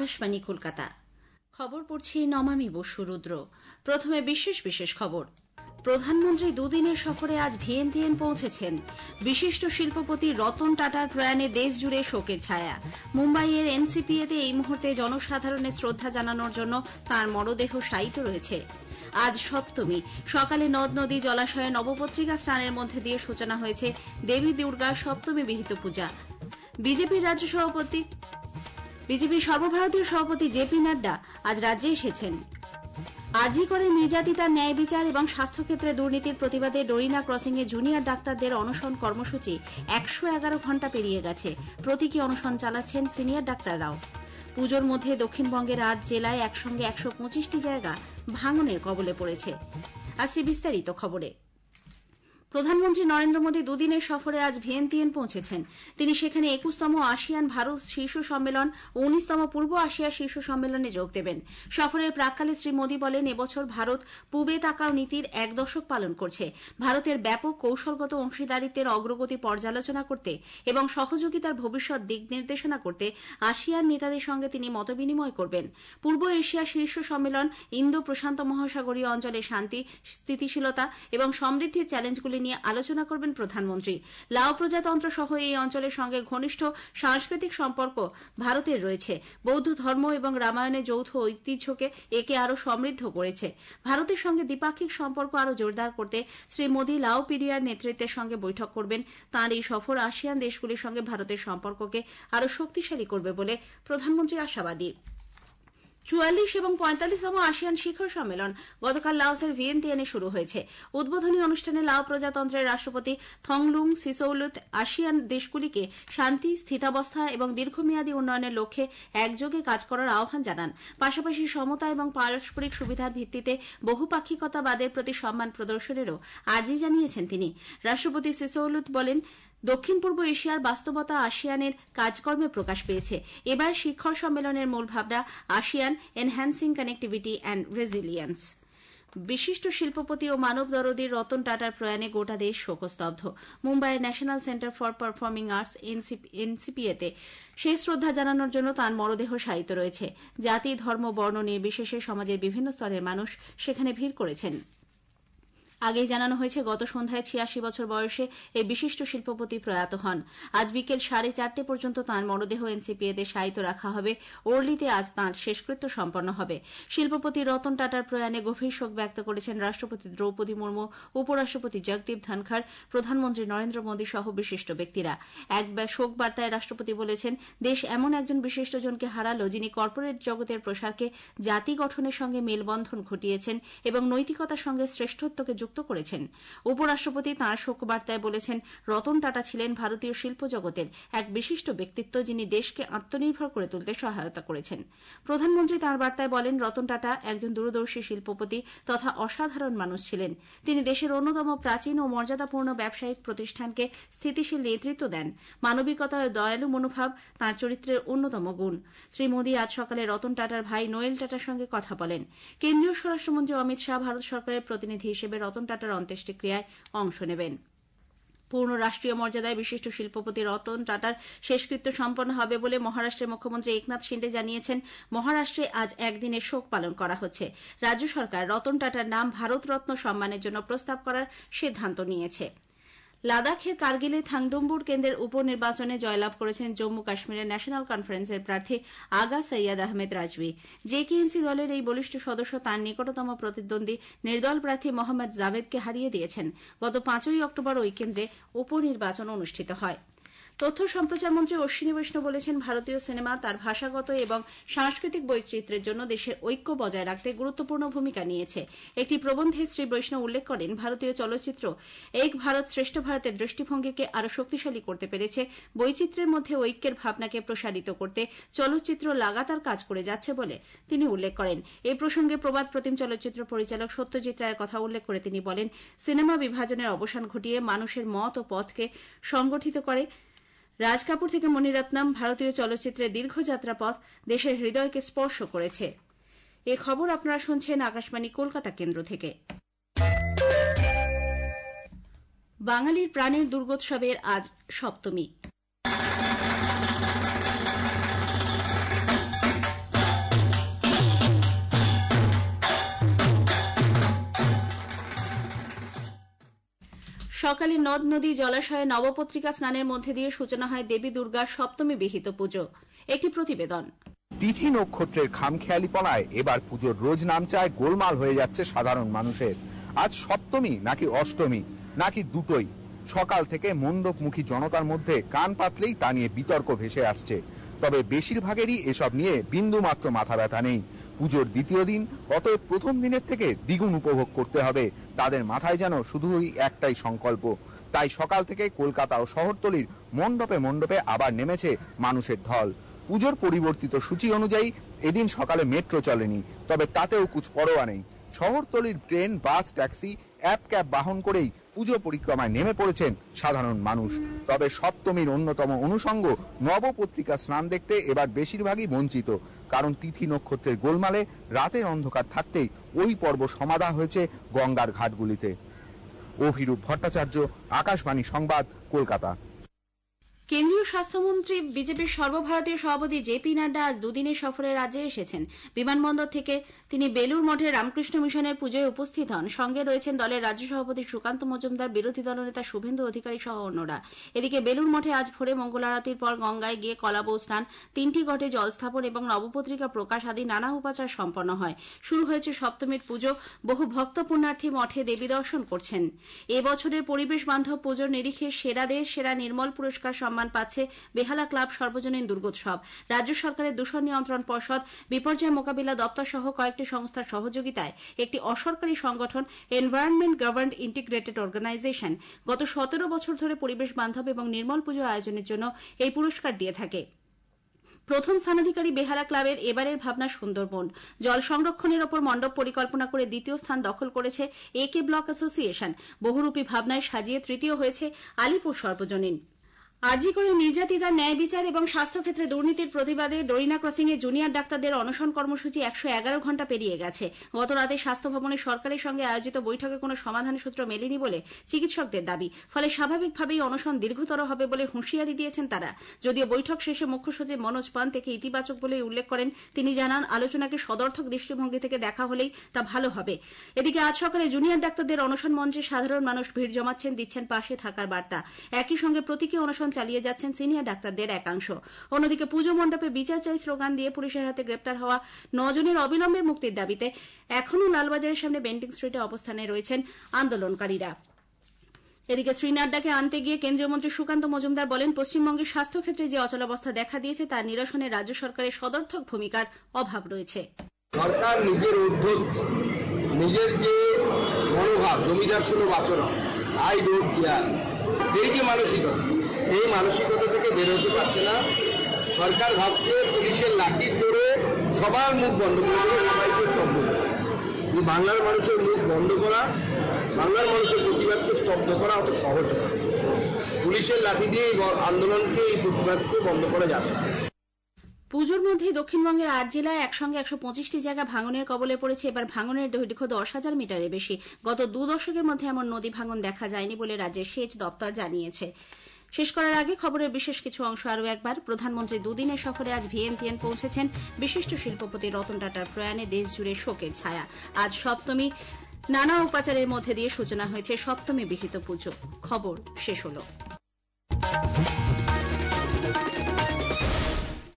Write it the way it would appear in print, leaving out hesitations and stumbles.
আকাশবাণী কলকাতা। খবর পড়ছি নমামি বসু রুদ্র। প্রথমে বিশেষ খবর। প্রধানমন্ত্রী দুদিনের সফরে আজ ভিয়েন্তিয়ান পৌঁছেছেন। বিশিষ্ট শিল্পপতি রতন টাটার প্রয়াণে দেশ জুড়ে শোকের ছায়া। মুম্বাইয়ের এনসিপিএতে এই মুহূর্তে জনসাধারণের শ্রদ্ধা জানানোর জন্য তাঁর মরদেহ শায়িত রয়েছে। আজ সপ্তমী। সকালে নদ নদী জলাশয়ে নবপত্রিকা স্নানের মধ্যে দিয়ে সূচনা হয়েছে দেবী দুর্গার সপ্তমী বিহিত পূজা। বিজেপির সর্বভারতীয় সভাপতি জেপি নাড্ডা আজ রাজ্যে এসেছেন। আরজি করে নির্যাতিতার ন্যায় বিচার এবং স্বাস্থ্যক্ষেত্রে দুর্নীতির প্রতিবাদে ডোরিনা ক্রসিংয়ে জুনিয়র ডাক্তারদের অনশন কর্মসূচি 111 ঘণ্টা পেরিয়ে গেছে। প্রতীকী অনশন চালাচ্ছেন সিনিয়র ডাক্তাররাও। পুজোর মধ্যে দক্ষিণবঙ্গের 8 জেলায় একসঙ্গে 125টি জায়গা ভাঙনের কবলে পড়েছে। আসছে বিস্তারিত খবরে। প্রধানমন্ত্রী নরেন্দ্র মোদী দুদিনের সফরে আজ ভিয়েন্তিয়ান পৌঁছেছেন। তিনি সেখানে 21তম আসিয়ান ভারত শীর্ষ সম্মেলন ও 19তম পূর্ব আসিয়া শীর্ষ সম্মেলনে যোগ দেবেন। সফরের প্রাক্কালে শ্রী মোদী বলেন, এবছর ভারত পূবে তাকাও নীতির 1 দশক পালন করছে। ভারতের ব্যাপক কৌশলগত অংশীদারিত্বের অগ্রগতি পর্যালোচনা করতে এবং সহযোগিতার ভবিষ্যৎ দিক নির্দেশনা করতে আসিয়ান নেতাদের সঙ্গে তিনি মতবিনিময় করবেন। পূর্ব এশিয়া শীর্ষ সম্মেলন ইন্দো প্রশান্ত মহাসাগরীয় অঞ্চলে শান্তি, স্থিতিশীলতা এবং সমৃদ্ধির চ্যালেঞ্জগুলি নিয়ে আলোচনা করবেন প্রধানমন্ত্রী। লাও প্রজাতন্ত্র সহ এই অঞ্চলের সঙ্গে ঘনিষ্ঠ সাংস্কৃতিক সম্পর্ক ভারতের রয়েছে। বৌদ্ধ ধর্ম এবং রামায়ণের যৌথ ঐতিহ্যকে একে আরও সমৃদ্ধ করেছে। ভারতের সঙ্গে দ্বিপাক্ষিক সম্পর্ক আরও জোরদার করতে শ্রী মোদী লাও পিডিআর নেতৃত্বের সঙ্গে বৈঠক করবেন। তাঁর এই সফর আসিয়ান দেশগুলির সঙ্গে ভারতের সম্পর্ককে আরও শক্তিশালী করবে বলে প্রধানমন্ত্রী আশাবাদী। 44 এবং 45তম আসিয়ান শিখর সম্মেলন গতকাল লাওসের ভিয়েন্তিয়ানে শুরু হয়েছে। উদ্বোধনী অনুষ্ঠানে লাও প্রজাতন্ত্রের রাষ্ট্রপতি থংলুং সিসৌলুত আসিয়ান দেশগুলিকে শান্তি, স্থিতাবস্থা এবং দীর্ঘমেয়াদী উন্নয়নের লক্ষ্যে একযোগে কাজ করার আহ্বান জানান। পাশাপাশি সমতা এবং পারস্পরিক সুবিধার ভিত্তিতে বহুপাক্ষিকতাবাদের প্রতি সম্মান প্রদর্শনেরও আর্জি জানিয়েছেন তিনি। রাষ্ট্রপতি সিসৌলুত বলেন, দক্ষিণ পূর্ব এশিয়ার বাস্তবতা আসিয়ানের কাজকর্মে প্রকাশ পেয়েছে। এবার শিখর সম্মেলনের মূল ভাবনা ASEAN enhancing connectivity and resilience. বিশিষ্ট শিল্পপতি ও মানবদরদীর রতন টাটার প্রয়াণে গোটা দেশ শোকস্তব্ধ। মুম্বাইয়ের National Centre for Performing Arts এনসিপিএতে শেষ শ্রদ্ধা জানানোর জন্য তাঁর মরদেহ শায়িত রয়েছে। জাতি, ধর্ম, বর্ণ নির্বিশেষে সমাজের বিভিন্ন স্তরের মানুষ সেখানে ভিড় করেছেন। আগেই জানানো হয়েছে, গত সন্ধ্যায় 86 বছর বয়সে এই বিশিষ্ট শিল্পপতি প্রয়াত হন। আজ বিকেল 4:30 পর্যন্ত তাঁর মরদেহ এনসিপিএতে শায়িত রাখা হবে। ওর্লিতে আজ তাঁর শেষকৃত্য সম্পন্ন হবে। শিল্পপতি রতন টাটার প্রয়াণে গভীর শোক ব্যক্ত করেছেন রাষ্ট্রপতি দ্রৌপদী মুর্মু, উপরাষ্ট্রপতি জগদীপ ধনখড়, প্রধানমন্ত্রী নরেন্দ্র মোদী সহ বিশিষ্ট ব্যক্তিরা। এক শোক বার্তায় রাষ্ট্রপতি বলেছেন, দেশ এমন একজন বিশিষ্টজনকে হারালো যিনি কর্পোরেট জগতের প্রসারকে জাতি গঠনের সঙ্গে মেলবন্ধন ঘটিয়েছেন এবং নৈতিকতার সঙ্গে শ্রেষ্ঠত্বকে যুক্ত করেছেন। উপরাষ্ট্রপতি তাঁর শোকবার্তায় বলেছেন, রতন টাটা ছিলেন ভারতীয় শিল্প জগতের এক বিশিষ্ট ব্যক্তিত্ব যিনি দেশকে আত্মনির্ভর করে তুলতে সহায়তা করেছেন। প্রধানমন্ত্রী তাঁর বার্তায় বলেন, রতন টাটা একজন দূরদর্শী শিল্পপতি তথা অসাধারণ মানুষ ছিলেন। তিনি দেশের অন্যতম প্রাচীন ও মর্যাদাপূর্ণ ব্যবসায়িক প্রতিষ্ঠানকে স্থিতিশীল নেতৃত্ব দেন। মানবিকতা ও দয়ালু মনোভাব তাঁর চরিত্রের অন্যতম গুণ। শ্রী মোদী আজ সকালে রতন টাটার ভাই নোয়েল টাটার সঙ্গে কথা বলেন। কেন্দ্রীয় স্বরাষ্ট্রমন্ত্রী অমিত শাহ ভারত সরকারের প্রতিনিধি হিসেবে রতন টাটার অন্ত্যেষ্টিক্রিয়ায় অংশ নেবেন। পূর্ণ রাষ্ট্রীয় মর্যাদায় বিশিষ্ট শিল্পপতি রতন টাটার শেষকৃত্য সম্পন্ন হবে বলে মহারাষ্ট্রের মুখ্যমন্ত্রী একনাথ শিন্ডে জানিয়েছেন। মহারাষ্ট্রে আজ একদিনের শোক পালন করা হচ্ছে। রাজ্য সরকার রতন টাটার নাম ভারতরত্ন সম্মানের জন্য প্রস্তাব করার সিদ্ধান্ত নিয়েছে। লাদাখের কার্গিলে থাংদুম্বুর কেন্দ্রের উপনির্বাচনে জয়লাভ করেছেন জম্মু কাশ্মীরের ন্যাশনাল কনফারেন্সের প্রার্থী আগা সৈয়দ আহমেদ রাজভি। জেকেএনসি দলের এই বলিষ্ঠ সদস্য তাঁর নিকটতম প্রতিদ্বন্দ্বী নির্দল প্রার্থী মোহাম্মদ জাভেদকে হারিয়ে দিয়েছেন। গত 5 অক্টোবর ওই কেন্দ্রে উপনির্বাচন অনুষ্ঠিত হয়। তথ্য সম্প্রচার মন্ত্রী অশ্বিনী বৈষ্ণব বলেছেন, ভারতীয় সিনেমা তার ভাষাগত এবং সাংস্কৃতিক বৈচিত্র্যের জন্য দেশের ঐক্য বজায় রাখতে গুরুত্বপূর্ণ ভূমিকা নিয়েছে। একটি প্রবন্ধে শ্রী বৈষ্ণব উল্লেখ করেন, ভারতীয় চলচ্চিত্র এক ভারত শ্রেষ্ঠ ভারতের দৃষ্টিভঙ্গিকে আরও শক্তিশালী করতে পেরেছে। বৈচিত্র্যের মধ্যে ঐক্যের ভাবনাকে প্রসারিত করতে চলচ্চিত্র লাগাতার কাজ করে যাচ্ছে বলে তিনি উল্লেখ করেন। এই প্রসঙ্গে প্রবাদ প্রতিম চলচ্চিত্র পরিচালক সত্যজিৎ রায়ের কথা উল্লেখ করে তিনি বলেন, সিনেমা বিভাজনের অবসান ঘটিয়ে মানুষের মত ও পথকে সংগঠিত করে। রাজ কাপুর থেকে মণিরত্নম, ভারতীয় চলচ্চিত্রের দীর্ঘযাত্রা পথ দেশের হৃদয়কে স্পর্শ করেছে। এ খবর আপনারা শুনছেন আকাশবাণী কলকাতা কেন্দ্র থেকে। বাঙালির প্রাণের দুর্গোৎসবের আজ সপ্তমী। সকালে নদ নদী জলাশয়ে নবপত্রিকা স্নানের মধ্যে দিয়ে সূচনা হয় দেবী দুর্গার সপ্তমী বিহিত পুজো। একটি প্রতিবেদন। তিথি নক্ষত্রের খামখেয়ালিপনায় এবার পুজোর রোজ নামচায় গোলমাল হয়ে যাচ্ছে সাধারণ মানুষের। আজ সপ্তমী নাকি অষ্টমী নাকি দুটোই, সকাল থেকে মণ্ডপমুখী জনতার মধ্যে কান পাতলেই তা নিয়ে বিতর্ক ভেসে আসছে। তবে বেশিরভাগেরই এসব নিয়ে বিন্দুমাত্র মাথা ব্যথা নেই। পুজোর দ্বিতীয় দিন, অতএব প্রথম দিনের থেকে দ্বিগুণ উপভোগ করতে হবে। তাদের মাথায় যেন শুধুই একটাই সংকল্প। তাই সকাল থেকে কলকাতা ও শহরতলির মণ্ডপে মণ্ডপে আবার নেমেছে মানুষের ঢল। পুজোর পরিবর্তিত সূচি অনুযায়ী এদিন সকালে মেট্রো চলেনি, তবে তাতেও কুছ পরোয়া নেই। শহরতলির train, bus, taxi, app cab বাহন করেই পুজো পরিক্রমায় নেমে পড়েছেন সাধারণ মানুষ। তবে সপ্তমীর অন্যতম অনুষঙ্গ নবপত্রিকা স্নান দেখতে এবার বেশিরভাগই বঞ্চিত, কারণ তিথি নক্ষত্রের গোলমালে রাতের অন্ধকার থাকতেই ওই পর্ব সমাধা হয়েছে গঙ্গার ঘাটগুলিতে। অভিরূপ ভট্টাচার্য, আকাশবাণী সংবাদ, কলকাতা। কেন্দ্রীয় স্বাস্থ্যমন্ত্রী বিজেপির সর্বভারতীয় সভাপতি জেপি নাড্ডা আজ দুদিনের সফরে রাজ্যে এসেছেন। বিমানবন্দর থেকে তিনি বেলুর মঠে রামকৃষ্ণ মিশনের পুজোয় উপস্থিত হন। সঙ্গে রয়েছেন দলের রাজ্য সভাপতি সুকান্ত মজুমদার, বিরোধী দলনেতা শুভেন্দু অধিকারী সহ অন্যরা। এদিকে বেলুর মঠে আজ ভোরে মঙ্গল আরতির পর গঙ্গায় গিয়ে কলাবউ স্নান, 3টি ঘটে জল স্থাপন এবং নবপত্রিকা প্রকাশ আদি নানা উপাচার সম্পন্ন হয়। শুরু হয়েছে সপ্তমীর পুজো। বহু ভক্ত পুণ্যার্থী মঠে দেবী দর্শন করছেন। এবছরের পরিবেশ বান্ধব পুজোর নিরিখে সেরা দেশ সেরা নির্মল পুরস্কার সম্মান পাচ্ছে বেহালা ক্লাব সর্বজনীন দুর্গোৎসব। রাজ্য সরকারের দূষণ নিয়ন্ত্রণ পর্ষদ, বিপর্যয় মোকাবিলা দপ্তর সহ কয়েকটি সংস্থার সহযোগিতায় একটি অসরকারি সংগঠন এনভায়রনমেন্ট গভর্নড ইন্টিগ্রেটেড অর্গানাইজেশন গত 17 বছর ধরে পরিবেশ বান্ধব এবং নির্মল পুজো আয়োজনের জন্য এই পুরস্কার দিয়ে থাকে। প্রথম স্থানাধিকারী বেহালা ক্লাবের এবারের ভাবনা সুন্দরবন। জল সংরক্ষণের ওপর মণ্ডপ পরিকল্পনা করে দ্বিতীয় স্থান দখল করেছে একে ব্লক অ্যাসোসিয়েশন। বহুরূপী ভাবনায় সাজিয়ে তৃতীয় হয়েছে আলিপুর সর্বজনীন। আরজি করে নির্যাতিতার ন্যায় বিচার এবং স্বাস্থ্যক্ষেত্রে দুর্নীতির প্রতিবাদে ডরিনা ক্রসিংয়ে জুনিয়র ডাক্তারদের অনশন কর্মসূচি 111 ঘণ্টা পেরিয়ে গেছে। গত রাতে স্বাস্থ্য ভবনে সরকারের সঙ্গে আয়োজিত বৈঠকে কোনো সমাধান সূত্র মেলেনি বলে চিকিৎসকদের দাবি। ফলে স্বাভাবিকভাবেই অনশন দীর্ঘতর হবে বলে হুঁশিয়ারি দিয়েছেন তারা। যদিও বৈঠক শেষে মুখ্য সচিব মনোজ পান্ত একে ইতিবাচক বলে উল্লেখ করেন। তিনি জানান, আলোচনাকে সদর্থক দৃষ্টিভঙ্গি থেকে দেখা হলেই তা ভালো হবে। এদিকে আজ সকালে জুনিয়র ডাক্তারদের অনশন মঞ্চে সাধারণ মানুষ ভিড় জমাচ্ছেন, দিচ্ছেন পাশে থাকার বার্তা। একই সঙ্গে প্রতীকী অনশন চালিয়ে যাচ্ছেন সিনিয়র ডাক্তারদের একাংশ। অন্যদিকে পুজো মণ্ডপে বিচার চাই স্লোগান দিয়ে পুলিশের হাতে গ্রেপ্তার হওয়া 9 জনের অবিলম্বে মুক্তির দাবিতে এখনও লালবাজারের সামনে বেন্টিং স্ট্রিটে অবস্থানে রয়েছেন আন্দোলনকারীরা। এদিকে শ্রী নাড্ডাকে আনতে গিয়ে কেন্দ্রীয় মন্ত্রী সুকান্ত মজুমদার বলেন, পশ্চিমবঙ্গের স্বাস্থ্যক্ষেত্রে যে অচলাবস্থা দেখা দিয়েছে তা নিরসনে রাজ্য সরকারের সদর্থক ভূমিকার অভাব রয়েছে। সরকার নিজের উদ্যোগ, নিজের যে মনোভাব, জমিদার সুলভ আচরণ, আই ডোন্ট কেয়ার, এই যে মানসিকতা, এই মানসিকতা থেকে বেরোতে পারছে না। সরকার ভাবছে পুলিশের লাঠি জোরে সবার মুখ বন্ধ করে দেবে, সবাইকে স্তব্ধ করা। বাংলার মানুষের মুখ বন্ধ করা, বাংলার মানুষের প্রতিবাদকে স্তব্ধ করা অত সহজ নয়। পুলিশের লাঠি দিয়ে এই আন্দোলনকে, এই প্রতিবাদকে বন্ধ করা যাবে না। পুজোর মধ্যেই দক্ষিণবঙ্গের 8 জেলায় একসঙ্গে 125টি জায়গা ভাঙনের কবলে পড়েছে। এবার ভাঙনের দৈর্ঘ্য 10,000 মিটারের বেশি। গত 2 দশকের মধ্যে এমন নদী ভাঙন দেখা যায়নি বলে রাজ্যের সেচ দপ্তর জানিয়েছে। শেষ করার আগে খবরের বিশেষ কিছু অংশ আরও একবার। প্রধানমন্ত্রী দুদিনের সফরে আজ ভিয়েন্তিয়ান পৌঁছেছেন। বিশিষ্ট শিল্পপতি রতন টাটার প্রয়াণে দেশজুড়ে শোকের ছায়া। আজ সপ্তমী। নানা উপাচারের মধ্যে দিয়ে সূচনা হয়েছে সপ্তমী বিহিত পুজো। খবর শেষ হলো।